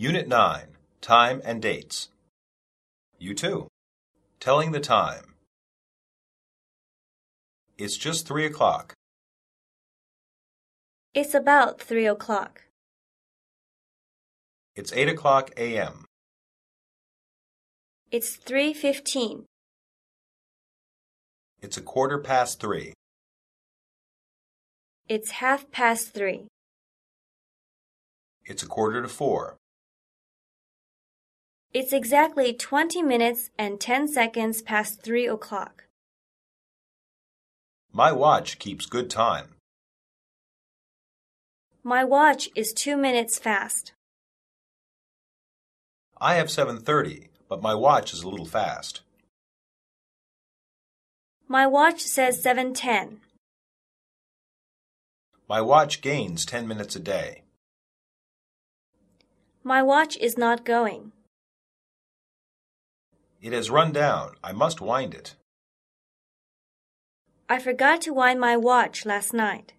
Unit 9, Time and Dates. U2, Telling the Time. It's just 3 o'clock. It's about 3 o'clock. It's 8 o'clock a.m. It's 3:15. It's a quarter past 3. It's 3:30. It's a quarter to 4. It's exactly 20 minutes and 10 seconds past 3 o'clock. My watch keeps good time. My watch is 2 minutes fast. I have 7:30, but my watch is a little fast. My watch says 7:10. My watch gains 10 minutes a day. My watch is not going. It has run down. I must wind it. I forgot to wind my watch last night.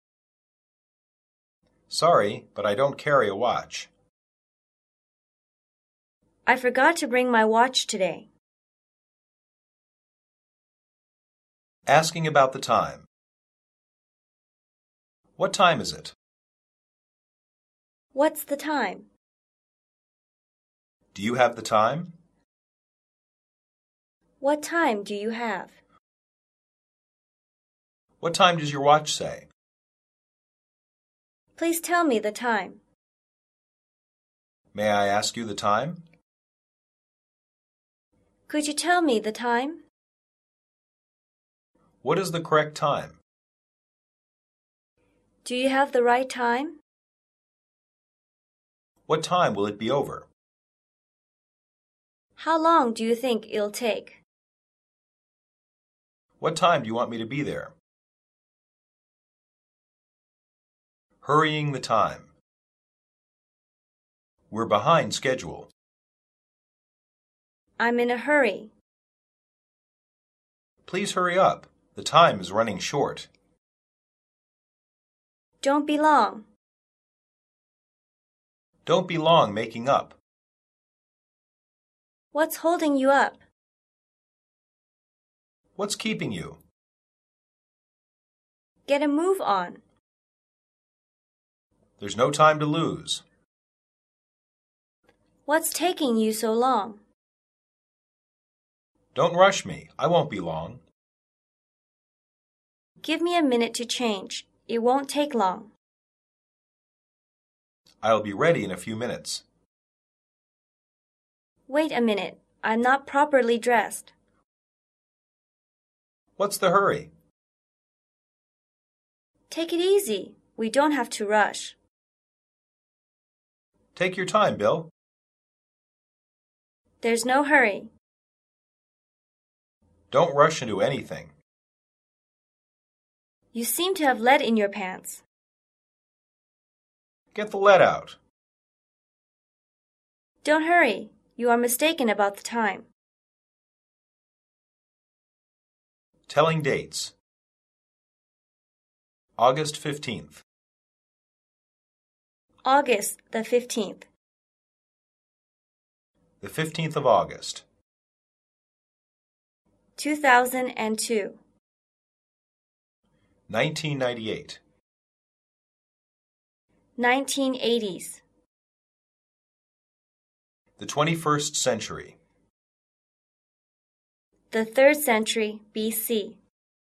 Sorry, but I don't carry a watch. I forgot to bring my watch today. Asking about the time. What time is it? What's the time? Do you have the time? What time do you have? What time does your watch say? Please tell me the time. May I ask you the time? Could you tell me the time? What is the correct time? Do you have the right time? What time will it be over? How long do you think it'll take? What time do you want me to be there? Hurrying the time. We're behind schedule. I'm in a hurry. Please hurry up. The time is running short. Don't be long. Don't be long making up. What's holding you up? What's keeping you? Get a move on. There's no time to lose. What's taking you so long? Don't rush me. I won't be long. Give me a minute to change. It won't take long. I'll be ready in a few minutes. Wait a minute. I'm not properly dressed. What's the hurry? Take it easy. We don't have to rush. Take your time, Bill. There's no hurry. Don't rush into anything. You seem to have lead in your pants. Get the lead out. Don't hurry. You are mistaken about the time. Telling dates. August 15th. August the 15th. The 15th of August. 2002. 1998. 1980s. The 21st century. The 3rd century BC.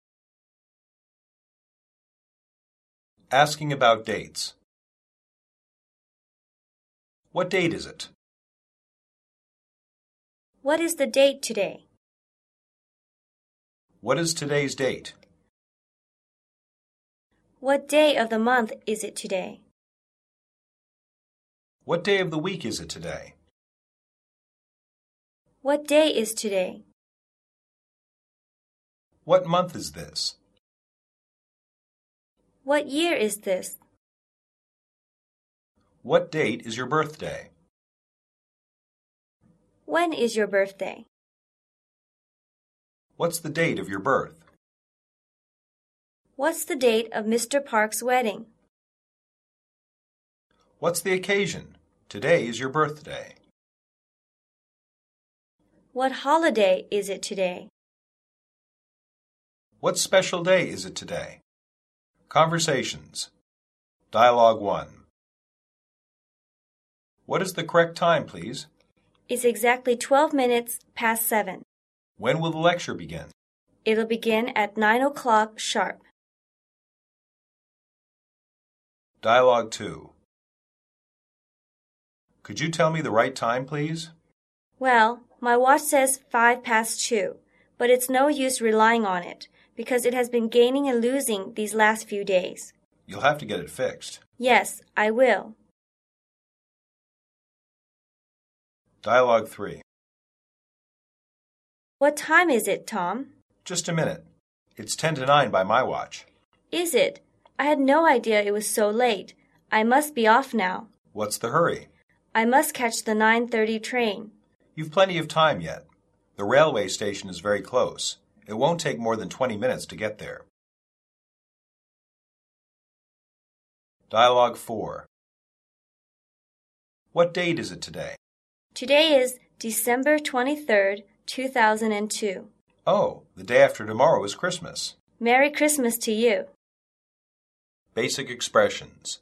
Asking about dates. What date is it? What is the date today? What is today's date? What day of the month is it today? What day of the week is it today? What day is today? What month is this? What year is this? What date is your birthday? When is your birthday? What's the date of your birth? What's the date of Mr. Park's wedding? What's the occasion? Today is your birthday. What holiday is it today? What special day is it today? Conversations. Dialogue 1. What is the correct time, please? It's exactly 12 minutes past 7. When will the lecture begin? It'll begin at 9 o'clock sharp. Dialogue 2. Could you tell me the right time, please? Well, my watch says 5 past 2, but it's no use relying on it because it has been gaining and losing these last few days. You'll have to get it fixed. Yes, I will. Dialogue 3. What time is it, Tom? Just a minute. It's 10 to 9 by my watch. Is it? I had no idea it was so late. I must be off now. What's the hurry? I must catch the 9:30 train. You've plenty of time yet. The railway station is very close. It won't take more than 20 minutes to get there. Dialogue 4. What date is it today? Today is December 23rd, 2002. Oh, the day after tomorrow is Christmas. Merry Christmas to you. Basic expressions.